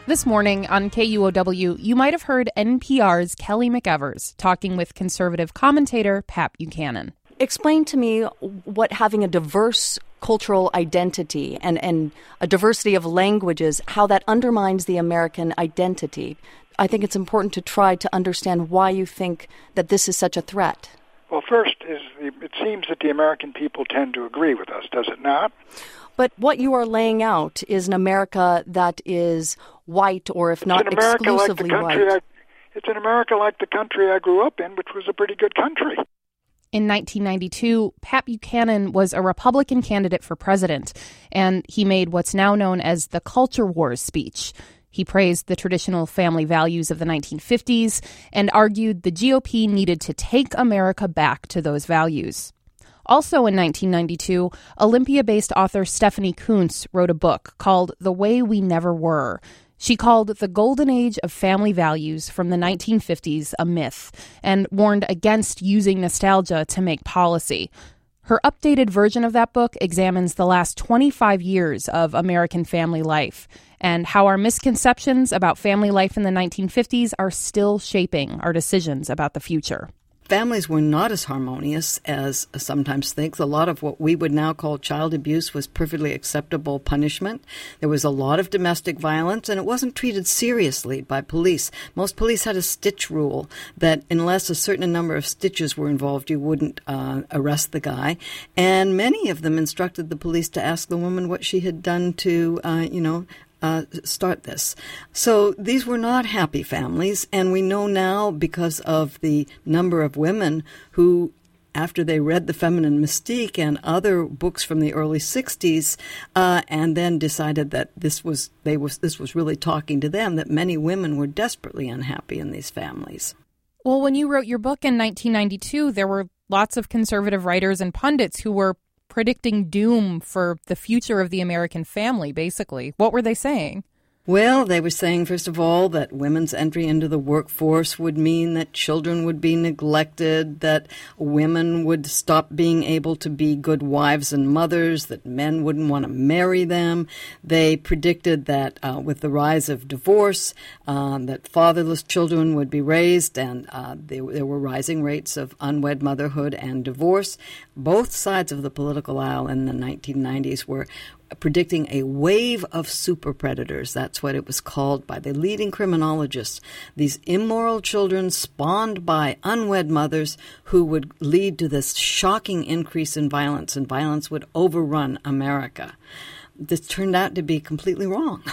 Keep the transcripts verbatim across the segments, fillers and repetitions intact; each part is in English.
This morning on K U O W, you might have heard N P R's Kelly McEvers talking with conservative commentator Pat Buchanan. Explain to me what having a diverse cultural identity and, and a diversity of languages, how that undermines the American identity. I think it's important to try to understand why you think that this is such a threat. Well, first, is the, it seems that the American people tend to agree with us, does it not? But what you are laying out is an America that is white, or if not exclusively like white. I, it's an America like the country I grew up in, which was a pretty good country. In nineteen ninety-two, Pat Buchanan was a Republican candidate for president, and he made what's now known as the Culture Wars speech. He praised the traditional family values of the nineteen fifties and argued the G O P needed to take America back to those values. Also in nineteen ninety-two, Olympia-based author Stephanie Coontz wrote a book called The Way We Never Were. She called the golden age of family values from the nineteen fifties a myth and warned against using nostalgia to make policy. Her updated version of that book examines the last twenty-five years of American family life and how our misconceptions about family life in the nineteen fifties are still shaping our decisions about the future. Families were not as harmonious as sometimes thinks. A lot of what we would now call child abuse was perfectly acceptable punishment. There was a lot of domestic violence, and it wasn't treated seriously by police. Most police had a stitch rule that unless a certain number of stitches were involved, you wouldn't uh, arrest the guy. And many of them instructed the police to ask the woman what she had done to, uh, you know, Uh, start this. So these were not happy families, and we know now because of the number of women who, after they read The Feminine Mystique and other books from the early sixties, uh, and then decided that this was they was this was really talking to them, that many women were desperately unhappy in these families. Well, when you wrote your book in nineteen ninety-two, there were lots of conservative writers and pundits who were predicting doom for the future of the American family, basically. What were they saying? Well, they were saying, first of all, that women's entry into the workforce would mean that children would be neglected, that women would stop being able to be good wives and mothers, that men wouldn't want to marry them. They predicted that uh, with the rise of divorce, uh, that fatherless children would be raised, and uh, there, there were rising rates of unwed motherhood and divorce. Both sides of the political aisle in the nineteen nineties were predicting a wave of super predators. That's what it was called by the leading criminologists. These immoral children spawned by unwed mothers who would lead to this shocking increase in violence, and violence would overrun America. This turned out to be completely wrong.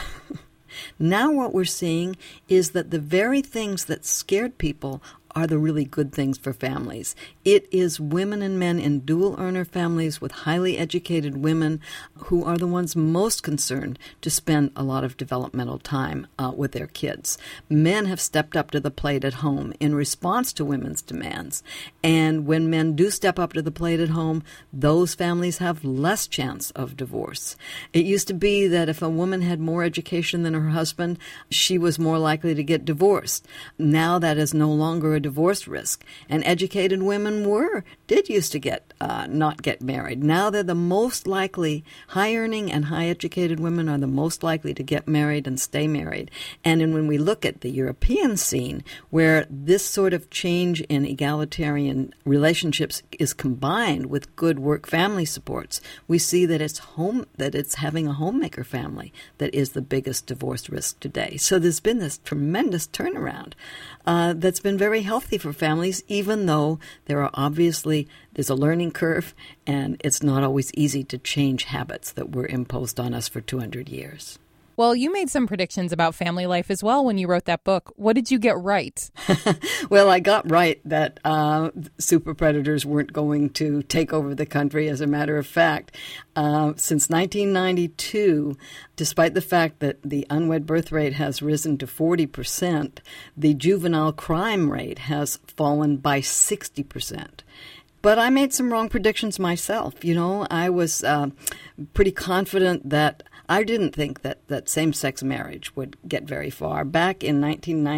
Now what we're seeing is that the very things that scared people are the really good things for families. It is women and men in dual-earner families with highly educated women who are the ones most concerned to spend a lot of developmental time uh, with their kids. Men have stepped up to the plate at home in response to women's demands. And when men do step up to the plate at home, those families have less chance of divorce. It used to be that if a woman had more education than her husband, she was more likely to get divorced. Now that is no longer a divorce risk. And educated women were, did used to get, uh, not get married. Now they're the most likely, high-earning and high-educated women are the most likely to get married and stay married. And then when we look at the European scene, where this sort of change in egalitarian relationships is combined with good work-family supports, we see that it's home, that it's having a homemaker family that is the biggest divorce risk today. So there's been this tremendous turnaround uh, that's been very healthy for families, even though there are obviously, there's a learning curve, and it's not always easy to change habits that were imposed on us for two hundred years. Well, you made some predictions about family life as well when you wrote that book. What did you get right? Well, I got right that uh, super predators weren't going to take over the country. As a matter of fact, uh, since nineteen ninety-two, despite the fact that the unwed birth rate has risen to forty percent, the juvenile crime rate has fallen by sixty percent. But I made some wrong predictions myself. You know, I was uh, pretty confident that I didn't think that, that same-sex marriage would get very far. Back in nineteen ninety,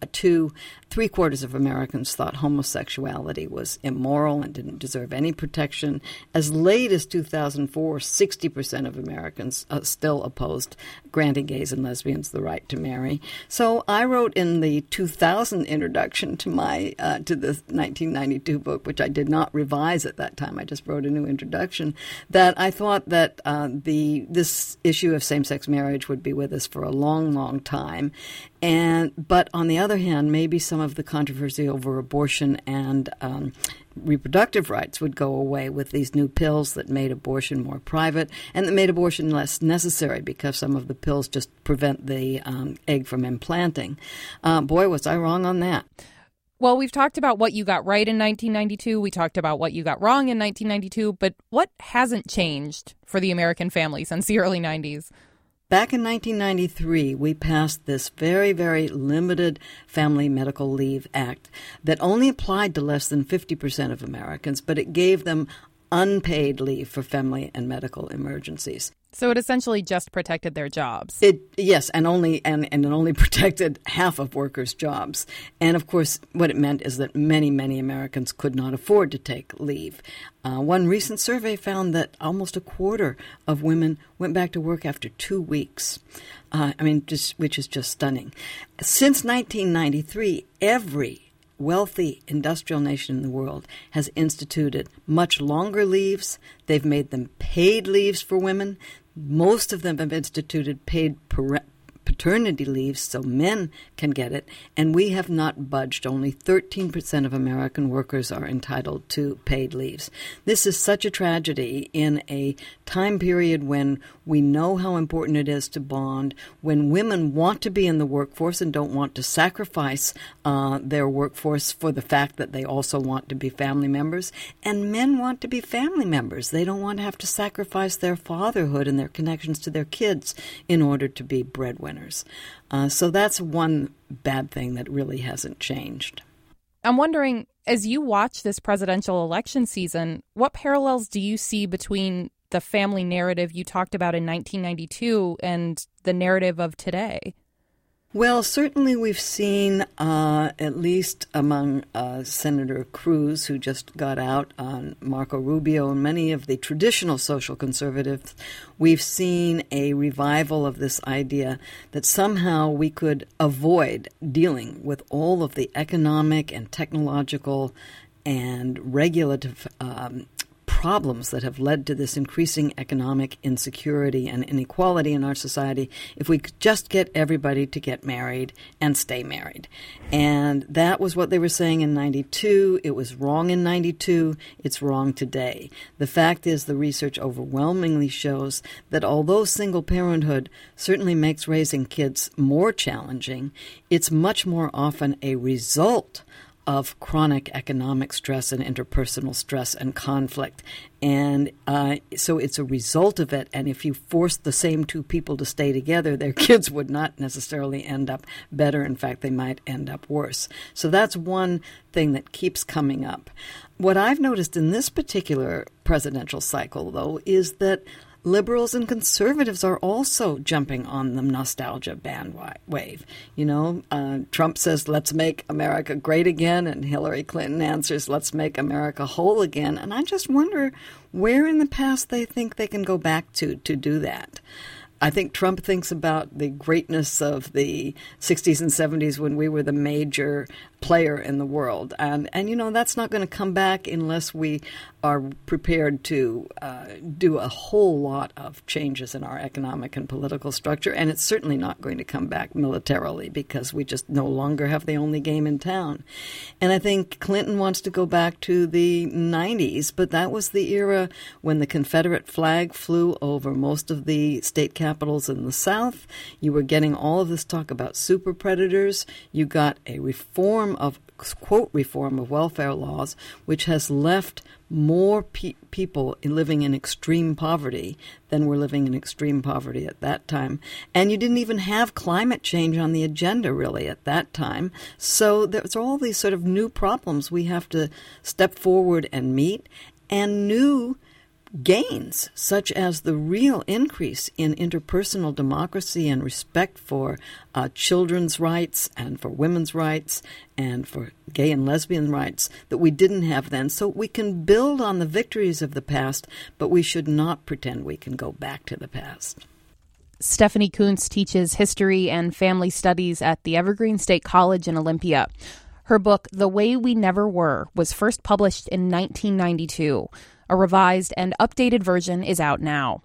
two, three quarters of Americans thought homosexuality was immoral and didn't deserve any protection. As late as two thousand four, sixty percent of Americans uh, still opposed granting gays and lesbians the right to marry. So I wrote in the two thousand introduction to my uh, to the nineteen ninety-two book, which I did not revise at that time. I just wrote a new introduction, that I thought that uh, the this issue of same-sex marriage would be with us for a long, long time. And but on the other hand, maybe some of the controversy over abortion and um, reproductive rights would go away with these new pills that made abortion more private and that made abortion less necessary because some of the pills just prevent the um, egg from implanting. Uh, boy, was I wrong on that. Well, we've talked about what you got right in nineteen ninety-two. We talked about what you got wrong in nineteen ninety-two. But what hasn't changed for the American family since the early nineties? Back in nineteen ninety-three, we passed this very, very limited Family Medical Leave Act that only applied to less than fifty percent of Americans, but it gave them unpaid leave for family and medical emergencies. So it essentially just protected their jobs. It yes, and only and, and it only protected half of workers' jobs. And of course, what it meant is that many, many Americans could not afford to take leave. Uh, one recent survey found that almost a quarter of women went back to work after two weeks. Uh, I mean, just which is just stunning. Since nineteen ninety-three, every wealthy industrial nation in the world has instituted much longer leaves. They've made them paid leaves for women. Most of them have instituted paid paternity leaves so men can get it, and we have not budged. Only thirteen percent of American workers are entitled to paid leaves. This is such a tragedy in a time period when we know how important it is to bond, when women want to be in the workforce and don't want to sacrifice uh, their workforce for the fact that they also want to be family members, and men want to be family members. They don't want to have to sacrifice their fatherhood and their connections to their kids in order to be breadwinners. Uh, so that's one bad thing that really hasn't changed. I'm wondering, as you watch this presidential election season, what parallels do you see between the family narrative you talked about in nineteen ninety-two and the narrative of today? Well, certainly we've seen, uh, at least among uh, Senator Cruz, who just got out, on Marco Rubio, and many of the traditional social conservatives, we've seen a revival of this idea that somehow we could avoid dealing with all of the economic and technological and regulative um problems that have led to this increasing economic insecurity and inequality in our society if we could just get everybody to get married and stay married. And that was what they were saying in ninety-two. It was wrong in ninety-two. It's wrong today. The fact is, the research overwhelmingly shows that although single parenthood certainly makes raising kids more challenging, it's much more often a result of chronic economic stress and interpersonal stress and conflict. And uh, so it's a result of it. And if you force the same two people to stay together, their kids would not necessarily end up better. In fact, they might end up worse. So that's one thing that keeps coming up. What I've noticed in this particular presidential cycle, though, is that liberals and conservatives are also jumping on the nostalgia bandwave. You know, uh, Trump says, let's make America great again, and Hillary Clinton answers, let's make America whole again. And I just wonder where in the past they think they can go back to to do that. I think Trump thinks about the greatness of the sixties and seventies when we were the major player in the world. And, and you know, that's not going to come back unless we are prepared to uh, do a whole lot of changes in our economic and political structure. And it's certainly not going to come back militarily because we just no longer have the only game in town. And I think Clinton wants to go back to the nineties, but that was the era when the Confederate flag flew over most of the state capitals in the South. You were getting all of this talk about super predators. You got a reform of, quote, reform of welfare laws, which has left more pe- people living in extreme poverty than were living in extreme poverty at that time. And you didn't even have climate change on the agenda, really, at that time. So there's all these sort of new problems we have to step forward and meet, and new gains, such as the real increase in interpersonal democracy and respect for uh, children's rights and for women's rights and for gay and lesbian rights that we didn't have then. So we can build on the victories of the past, but we should not pretend we can go back to the past. Stephanie Coontz teaches history and family studies at the Evergreen State College in Olympia. Her book, The Way We Never Were, was first published in nineteen ninety-two. A revised and updated version is out now.